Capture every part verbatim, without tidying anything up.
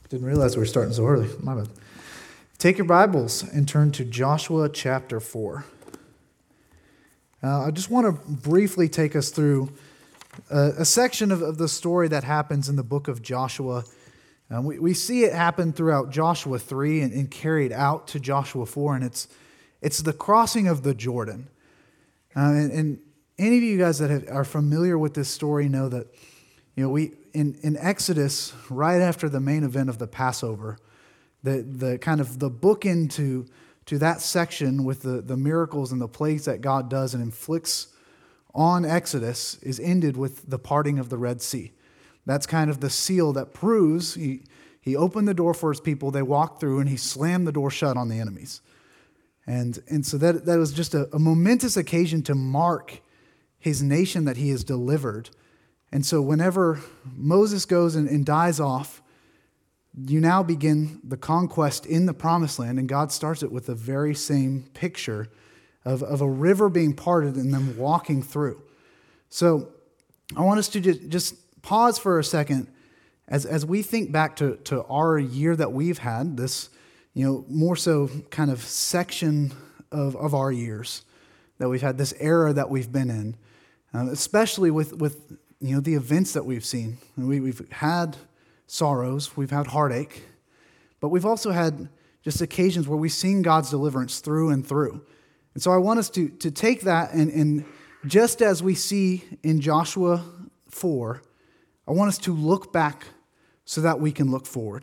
Didn't realize we were starting so early. My bad. Take your Bibles and turn to Joshua chapter four. Uh, I just want to briefly take us through a, a section of, of the story that happens in the book of Joshua. Uh, we, we see it happen throughout Joshua three and, and carried out to Joshua four, and it's it's the crossing of the Jordan. Uh, and, and any of you guys that have, are familiar with this story know that, you know, we in, in Exodus, right after the main event of the Passover, the the kind of the bookend to to that section with the, the miracles and the plagues that God does and inflicts on Exodus is ended with the parting of the Red Sea. That's kind of the seal that proves he, he opened the door for his people, they walked through, and he slammed the door shut on the enemies. And, and so that, that was just a, a momentous occasion to mark his nation that he has delivered. And so whenever Moses goes and, and dies off, you now begin the conquest in the Promised Land, and God starts it with the very same picture of, of a river being parted and them walking through. So I want us to just, just pause for a second as, as we think back to, to our year that we've had, this, you know, more so kind of section of, of our years that we've had, this era that we've been in, uh, especially with, with, you know, the events that we've seen. We, we've had sorrows, we've had heartache, but we've also had just occasions where we've seen God's deliverance through and through. And so I want us to, to take that and, and just as we see in Joshua four, I want us to look back so that we can look forward.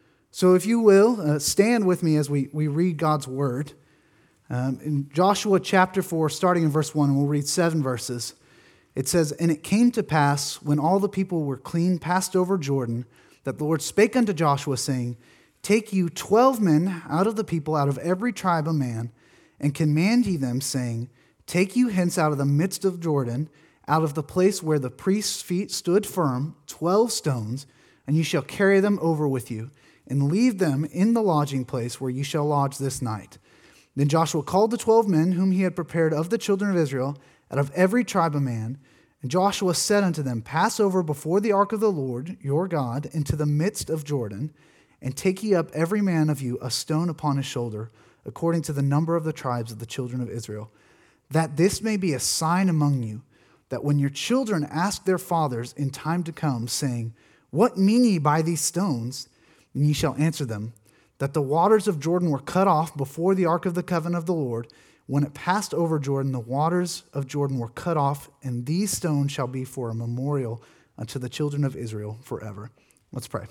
So if you will, uh, stand with me as we, we read God's word. Um, in Joshua chapter four, starting in verse one, and we'll read seven verses, it says, "And it came to pass, when all the people were clean passed over Jordan, that the Lord spake unto Joshua, saying, Take you twelve men out of the people, out of every tribe a man, and command ye them, saying, Take you hence out of the midst of Jordan, out of the place where the priest's feet stood firm, twelve stones, and ye shall carry them over with you, and leave them in the lodging place where ye shall lodge this night. Then Joshua called the twelve men whom he had prepared of the children of Israel, out of every tribe a man, and Joshua said unto them, Pass over before the ark of the Lord your God into the midst of Jordan, and take ye up every man of you a stone upon his shoulder, according to the number of the tribes of the children of Israel, that this may be a sign among you, that when your children ask their fathers in time to come, saying, What mean ye by these stones? And ye shall answer them, that the waters of Jordan were cut off before the ark of the covenant of the Lord. When it passed over Jordan, the waters of Jordan were cut off, and these stones shall be for a memorial unto the children of Israel forever." Let's pray.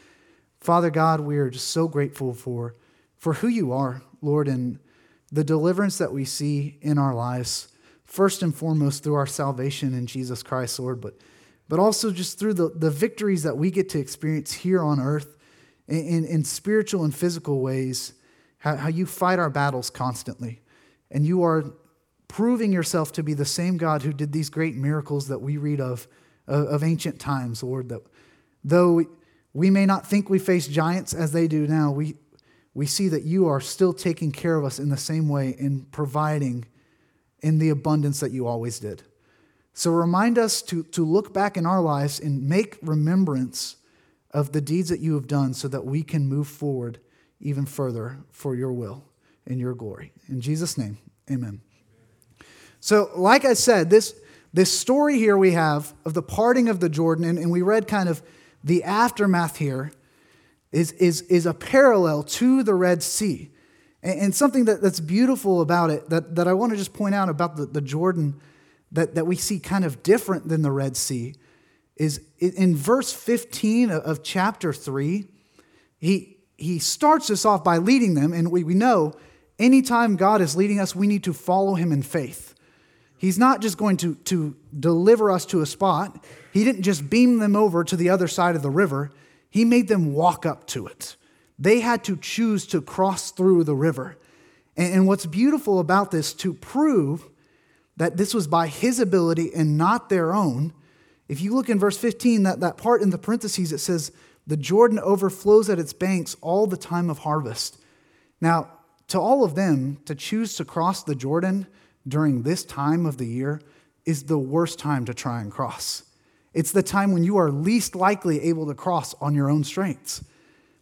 Father God, we are just so grateful for, for who you are, Lord, and the deliverance that we see in our lives, first and foremost through our salvation in Jesus Christ, Lord, but, but also just through the, the victories that we get to experience here on earth in, in, in spiritual and physical ways, how, how you fight our battles constantly. And you are proving yourself to be the same God who did these great miracles that we read of, of, of ancient times, Lord, that though we may not think we face giants as they do now, we, we see that you are still taking care of us in the same way and providing in the abundance that you always did. So remind us to, to look back in our lives and make remembrance of the deeds that you have done so that we can move forward even further for your will and your glory. In Jesus' name, amen. So like I said, this, this story here we have of the parting of the Jordan, and, and we read kind of the aftermath here, is, is, is a parallel to the Red Sea. And, and something that, that's beautiful about it, that, that I want to just point out about the, the Jordan that, that we see kind of different than the Red Sea, is in verse fifteen of chapter three, he, he starts us off by leading them, and we, we know anytime God is leading us, we need to follow him in faith. He's not just going to, to deliver us to a spot. He didn't just beam them over to the other side of the river. He made them walk up to it. They had to choose to cross through the river. And, and what's beautiful about this, to prove that this was by his ability and not their own, if you look in verse fifteen, that, that part in the parentheses, it says, the Jordan overflows at its banks all the time of harvest. Now, to all of them, to choose to cross the Jordan during this time of the year is the worst time to try and cross. It's the time when you are least likely able to cross on your own strengths.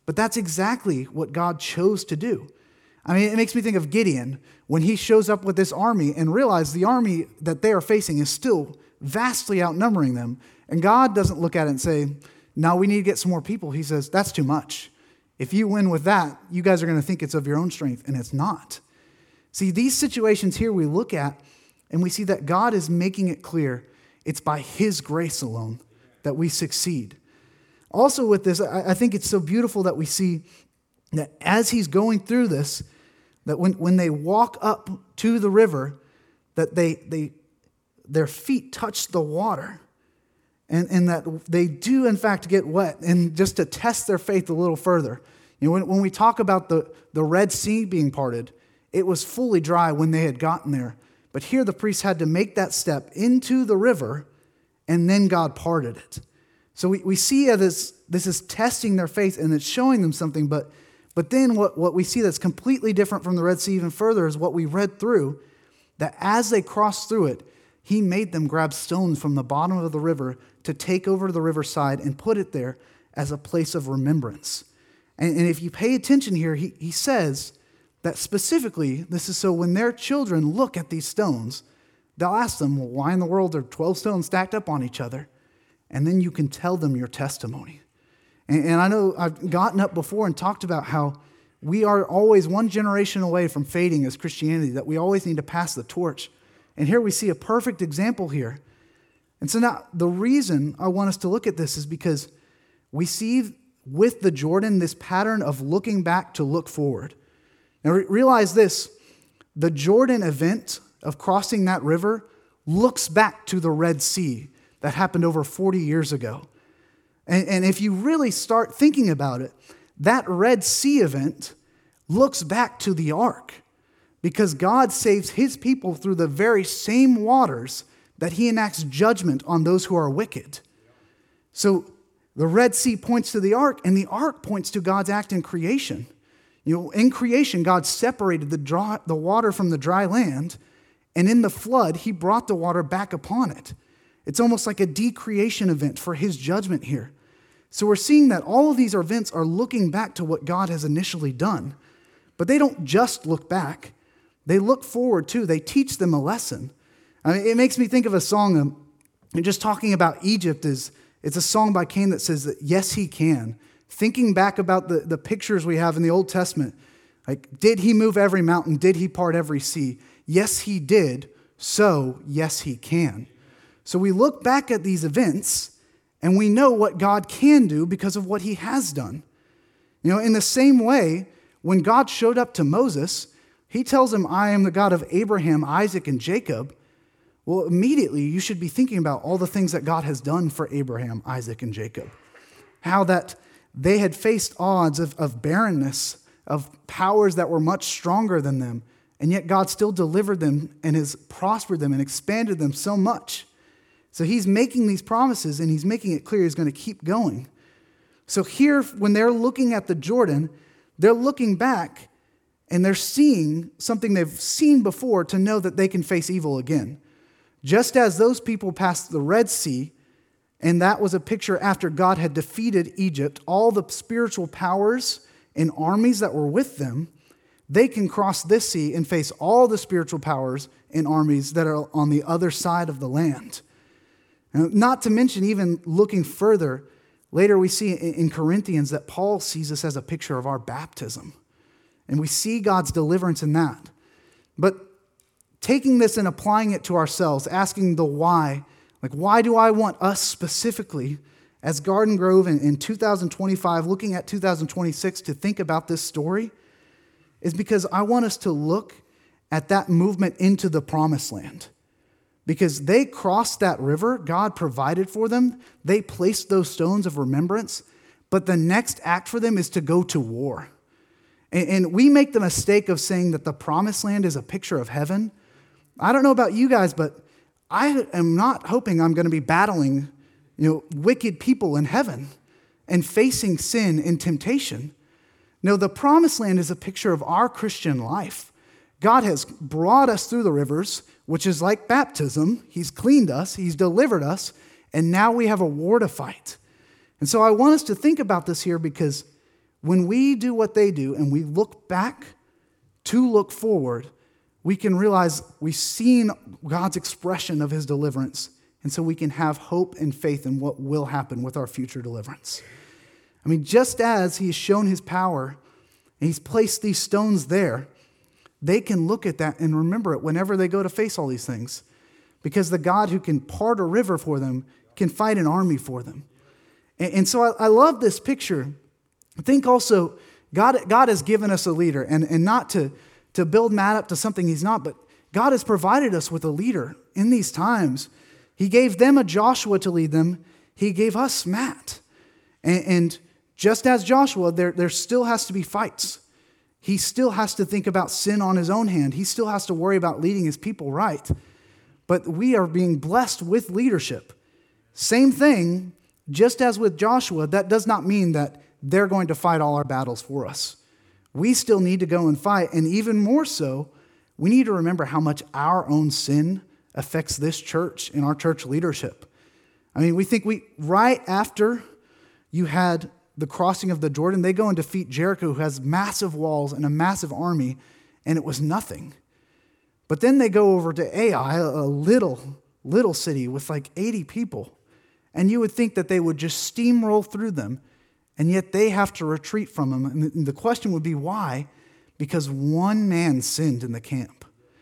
But that's exactly what God chose to do. I mean, it makes me think of Gideon when he shows up with this army and realizes the army that they are facing is still vastly outnumbering them. And God doesn't look at it and say, no, we need to get some more people. He says, that's too much. If you win with that, you guys are going to think it's of your own strength, and it's not. See, these situations here we look at, and we see that God is making it clear it's by his grace alone that we succeed. Also with this, I think it's so beautiful that we see that as he's going through this, that when, when they walk up to the river, that they they their feet touch the water, and, and that they do in fact get wet. And just to test their faith a little further, you know, when, when we talk about the, the Red Sea being parted, it was fully dry when they had gotten there. But here the priests had to make that step into the river, and then God parted it. So we, we see this, this is testing their faith, and it's showing them something. But, but then what, what we see that's completely different from the Red Sea even further is what we read through, that as they crossed through it, he made them grab stones from the bottom of the river to take over to the riverside and put it there as a place of remembrance. And, and if you pay attention here, he, he says that specifically, this is so when their children look at these stones, they'll ask them, well, why in the world are twelve stones stacked up on each other? And then you can tell them your testimony. And, and I know I've gotten up before and talked about how we are always one generation away from fading as Christianity, that we always need to pass the torch. And here we see a perfect example here. And so now the reason I want us to look at this is because we see with the Jordan this pattern of looking back to look forward. Now re- realize this, the Jordan event of crossing that river looks back to the Red Sea that happened over forty years ago. And, and if you really start thinking about it, that Red Sea event looks back to the ark, because God saves his people through the very same waters that he enacts judgment on those who are wicked. So the Red Sea points to the ark, and the ark points to God's act in creation. You know, in creation, God separated the, dry, the water from the dry land, and in the flood, he brought the water back upon it. It's almost like a decreation event for his judgment here. So we're seeing that all of these events are looking back to what God has initially done. But they don't just look back. They look forward too. They teach them a lesson. I mean, it makes me think of a song, um, and just talking about Egypt is, it's a song by Cain that says that, yes, he can. Thinking back about the, the pictures we have in the Old Testament, like, did he move every mountain? Did he part every sea? Yes, he did. So, yes, he can. So we look back at these events, and we know what God can do because of what he has done. You know, in the same way, when God showed up to Moses, he tells him, I am the God of Abraham, Isaac, and Jacob. Well, immediately you should be thinking about all the things that God has done for Abraham, Isaac, and Jacob. How that they had faced odds of, of barrenness, of powers that were much stronger than them, and yet God still delivered them and has prospered them and expanded them so much. So he's making these promises, and he's making it clear he's going to keep going. So here, when they're looking at the Jordan, they're looking back, and they're seeing something they've seen before to know that they can face evil again. Just as those people passed the Red Sea, and that was a picture after God had defeated Egypt, all the spiritual powers and armies that were with them, they can cross this sea and face all the spiritual powers and armies that are on the other side of the land. And not to mention, even looking further, later we see in Corinthians that Paul sees this as a picture of our baptism. And we see God's deliverance in that. But taking this and applying it to ourselves, asking the why, like, why do I want us specifically as Garden Grove in, in two thousand twenty-five, looking at two thousand twenty-six to think about this story, is because I want us to look at that movement into the promised land. Because they crossed that river, God provided for them, they placed those stones of remembrance, but the next act for them is to go to war. And, and we make the mistake of saying that the promised land is a picture of heaven. I don't know about you guys, but I am not hoping I'm going to be battling, you know, wicked people in heaven and facing sin and temptation. No, the promised land is a picture of our Christian life. God has brought us through the rivers, which is like baptism. He's cleaned us, he's delivered us, and now we have a war to fight. And so I want us to think about this here because when we do what they do and we look back to look forward, we can realize we've seen God's expression of his deliverance. And so we can have hope and faith in what will happen with our future deliverance. I mean, just as he's shown his power and he's placed these stones there, they can look at that and remember it whenever they go to face all these things. Because the God who can part a river for them can fight an army for them. And, and so I, I love this picture. I think also God, God has given us a leader, and, and not to, to build Matt up to something he's not, but God has provided us with a leader in these times. He gave them a Joshua to lead them. He gave us Matt. And, and just as Joshua, there, there still has to be fights. He still has to think about sin on his own hand. He still has to worry about leading his people right. But we are being blessed with leadership. Same thing, just as with Joshua, that does not mean that they're going to fight all our battles for us. We still need to go and fight. And even more so, we need to remember how much our own sin affects this church and our church leadership. I mean, we think we, right after you had the crossing of the Jordan, they go and defeat Jericho, who has massive walls and a massive army, and it was nothing. But then they go over to Ai, a little, little city with like eighty people. And you would think that they would just steamroll through them, and yet they have to retreat from them. And the question would be why? Because one man sinned in the camp.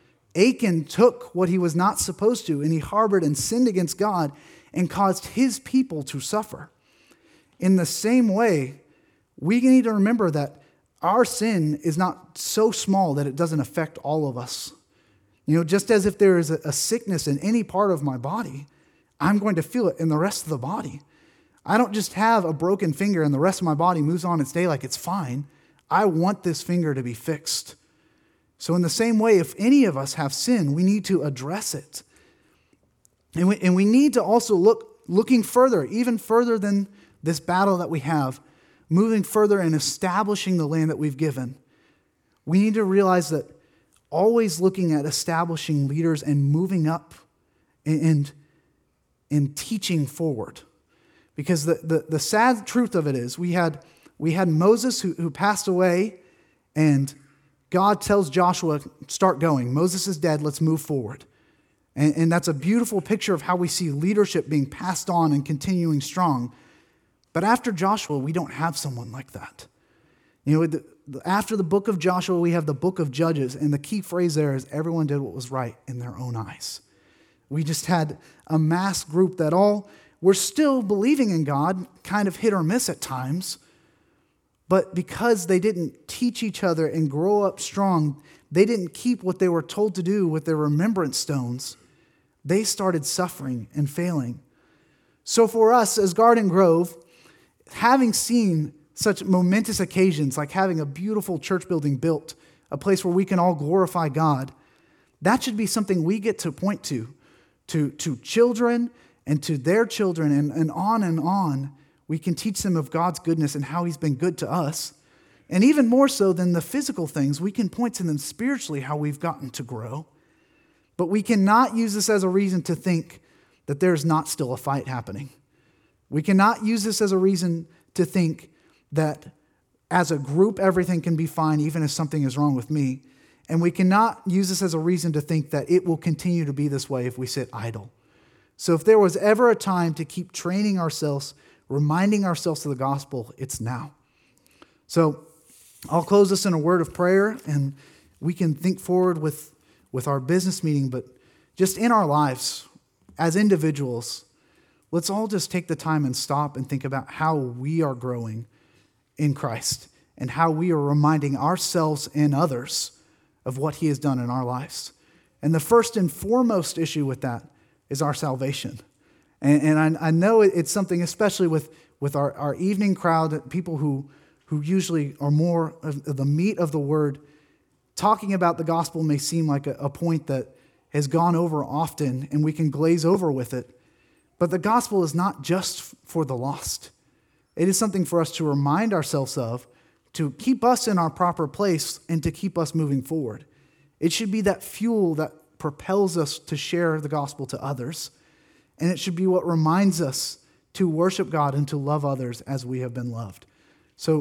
Achan took what he was not supposed to, and he harbored and sinned against God and caused his people to suffer. In the same way, we need to remember that our sin is not so small that it doesn't affect all of us. You know, just as if there is a sickness in any part of my body, I'm going to feel it in the rest of the body. I don't just have a broken finger and the rest of my body moves on its day like it's fine. I want this finger to be fixed. So in the same way, if any of us have sin, we need to address it. And we, and we need to also look, looking further, even further than this battle that we have, moving further and establishing the land that we've given. We need to realize that always looking at establishing leaders and moving up and, and teaching forward. Because the, the, the sad truth of it is we had, we had Moses who, who passed away, and God tells Joshua, start going. Moses is dead, let's move forward. And, and that's a beautiful picture of how we see leadership being passed on and continuing strong. But after Joshua, we don't have someone like that. You know, the, the, after the book of Joshua, we have the book of Judges, and the key phrase there is everyone did what was right in their own eyes. We just had a mass group that all were still believing in God, kind of hit or miss at times, but because they didn't teach each other and grow up strong, they didn't keep what they were told to do with their remembrance stones, they started suffering and failing. So for us as Garden Grove, having seen such momentous occasions like having a beautiful church building built, a place where we can all glorify God, that should be something we get to point to, to, to children and to their children, and, and on and on. We can teach them of God's goodness and how he's been good to us. And even more so than the physical things, we can point to them spiritually how we've gotten to grow. But we cannot use this as a reason to think that there's not still a fight happening. We cannot use this as a reason to think that as a group, everything can be fine, even if something is wrong with me. And we cannot use this as a reason to think that it will continue to be this way if we sit idle. So if there was ever a time to keep training ourselves, reminding ourselves of the gospel, it's now. So I'll close this in a word of prayer, and we can think forward with, with our business meeting, but just in our lives as individuals, let's all just take the time and stop and think about how we are growing in Christ and how we are reminding ourselves and others of what he has done in our lives. And the first and foremost issue with that is our salvation. And, and I, I know it's something, especially with, with our, our evening crowd, people who, who usually are more of the meat of the word, talking about the gospel may seem like a, a point that has gone over often and we can glaze over with it. But the gospel is not just for the lost. It is something for us to remind ourselves of, to keep us in our proper place and to keep us moving forward. It should be that fuel that propels us to share the gospel to others. And it should be what reminds us to worship God and to love others as we have been loved. So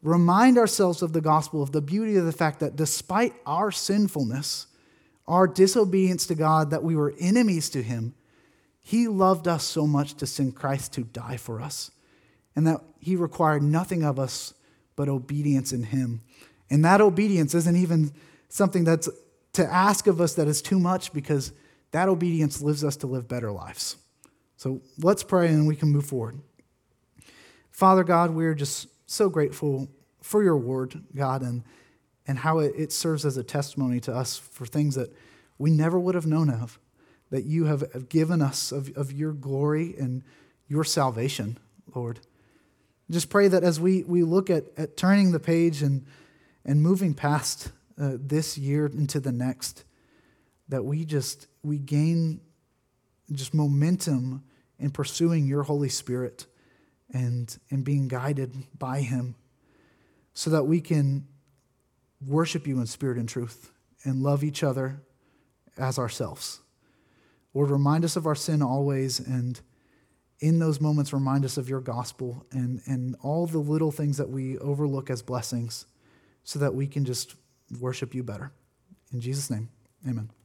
remind ourselves of the gospel, of the beauty of the fact that despite our sinfulness, our disobedience to God, that we were enemies to him, he loved us so much to send Christ to die for us, and that he required nothing of us but obedience in him. And that obedience isn't even something that's to ask of us that is too much, because that obedience lives us to live better lives. So let's pray and we can move forward. Father God, we're just so grateful for your word, God, and, and how it, it serves as a testimony to us for things that we never would have known of, that you have, have given us of, of your glory and your salvation, Lord. Just pray that as we, we look at, at turning the page and, and moving past uh, this year into the next, that we just we gain just momentum in pursuing your Holy Spirit and, and being guided by him, so that we can worship you in spirit and truth and love each other as ourselves. Lord, remind us of our sin always, and in those moments, remind us of your gospel and, and all the little things that we overlook as blessings, so that we can just worship you better. In Jesus' name, amen.